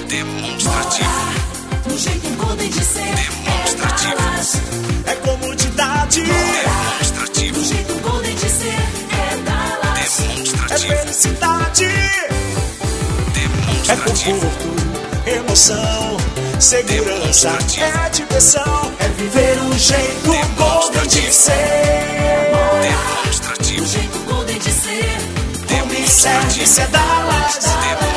Demonstrativo. No jeito golden de ser. Demonstrativo. É comodidade. Demonstrativo. No jeito golden de ser. É Dallas. É Demonstrativo. felicidade. É Demonstrativo. conforto, emoção, segurança. Demonstrativo. É diversão. É viver um jeito golden de ser. Demonstrativo. No jeito golden de ser. Home Service é Dallas.